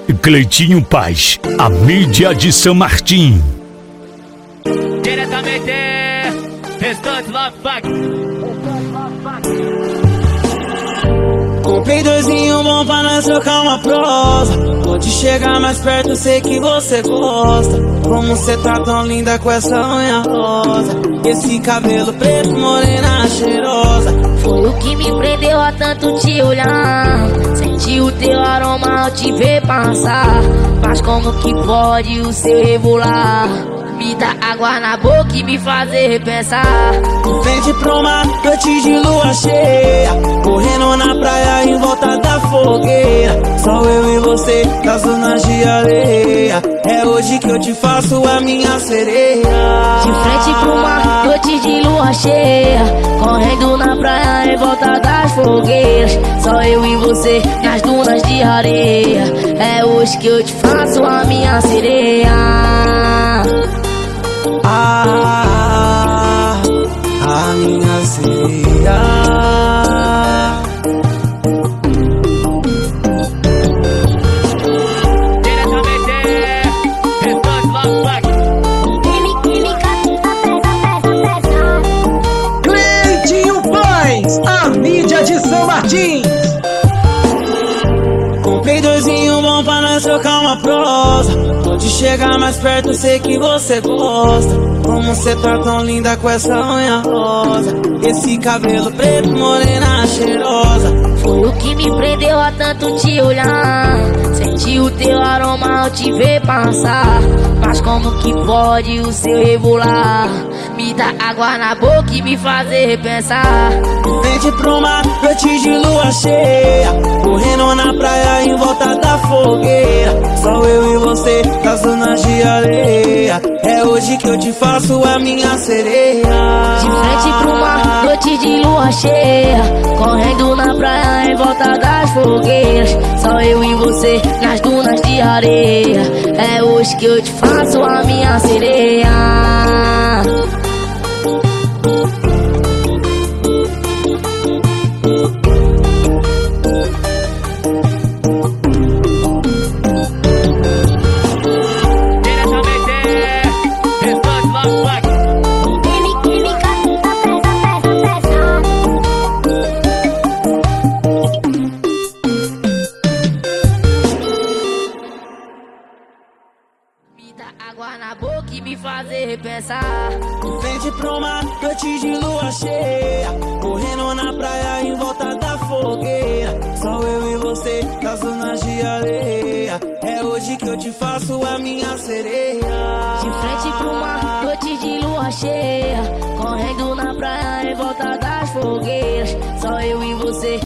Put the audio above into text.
Cleitinho Paz, a mídia de São Martim. Diretamente, Restante Love Pack. Comprei 2 em 1 bom pra nós trocar uma prosa. Vou te chegar mais perto, sei que você gosta. Como cê tá tão linda com essa unha rosa, esse cabelo preto, morena cheirosa. Foi o que me prendeu a tanto te olhar. Senti o teu aroma ao te ver passar. Mas como que pode o seu rebolar me dá água na boca e me fazer repensar? Frente pro mar, noite de lua cheia, correndo na praia em volta da fogueira. Só eu e você, nas zonas de areia. É hoje que eu te faço a minha sereia. De frente pro mar, noite de lua cheia, correndo na praia em volta das fogueiras. Só eu e você, nas dunas de areia. É hoje que eu te faço a minha sereia. A minha sereia. Diretamente, Restante Love Pack. Cleitinho Paz, a mídia de São Martim. Comprei 2 em 1 bom pra nós trocar uma prosa. Vou te chegar mais perto, sei que você gosta. Como cê tá tão linda com essa unha rosa, esse cabelo preto, morena cheirosa. Foi o que me prendeu a tanto te olhar. Senti o teu aroma ao te ver passar. Mas como que pode o seu rebolar me dá água na boca e me fazer repensar? Frente pro mar, noite de lua cheia, correndo na praia em volta da fogueira. Só eu e você, nas zonas de areia. É hoje que eu te faço a minha sereia. De frente pro mar, noite de lua cheia, correndo na praia em volta das fogueiras. Só eu e você, nas dunas de areia. É hoje que eu te faço a minha sereia. Me dá água na boca e me fazer repensar. Frente pro mar, noite de lua cheia, correndo na praia em volta da fogueira. Só eu e você, nas zonas de areia. É hoje que eu te faço a minha sereia. De frente pro mar, noite de lua cheia, correndo na praia em volta das fogueiras. Só eu e você.